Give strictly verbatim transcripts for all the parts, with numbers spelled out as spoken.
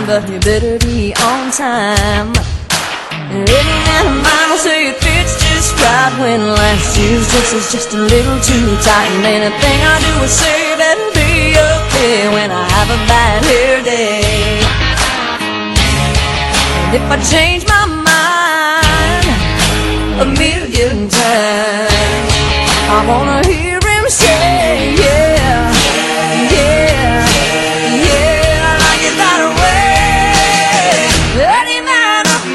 mine, but you better be on time. Every man of mine will say it fits just right when last year's dress is just a little too tight. And anything I do or say better be okay when I have a bad hair day. And if I change my mind a million times, I wanna hear him say, yeah, yeah, yeah, I like it that way. Any man of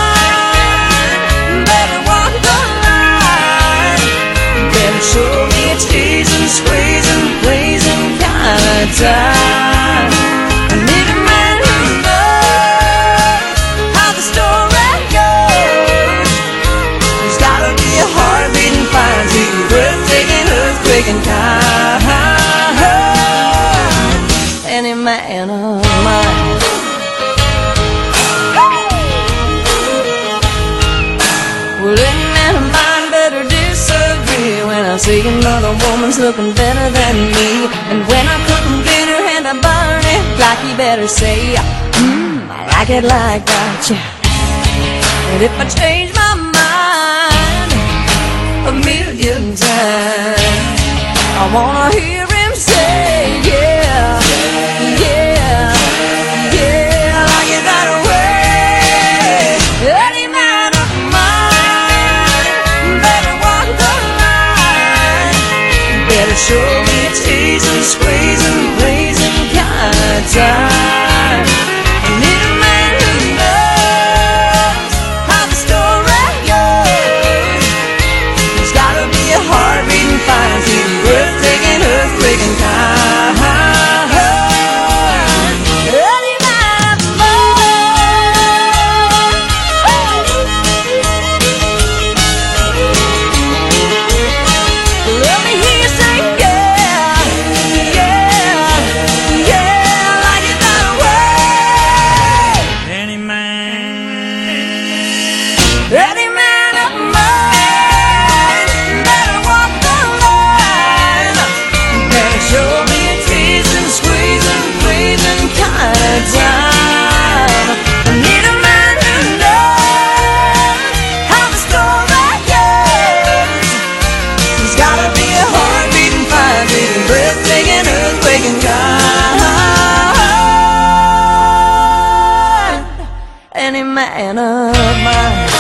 mine better walk the line, better show me it's teasing, squeezing, pleasing kind of time. I need a man who knows how the story goes. There's gotta be a heart beating fine, to you breathtaking, earthquaking kind. Any man of mine. Well, any man of mine better disagree when I see another woman's looking better than me. And when I cook dinner and I burn it, like he better say, mmm, I like it like that, yeah. And if I change my mind a million times, I wanna hear him say, yeah, yeah, yeah, I like it that way. Any man of mine better walk the line, better show me it's teasing, squeezing, blazing kind of time. I need a man who knows how the story goes. There's gotta be a heart beating fine, to the breathtaking, earthquaking kind. Any man of mine. Let me hear you say, yeah, yeah, yeah, I like it that way. Any man, Any man of mine better walk the line, better show me a teasing, squeezing, pleasing kind of time. I need a man who knows how the story goes. There's gotta be a heart beating fine, beating, breathtaking, earthquaking kind. Any man of mine.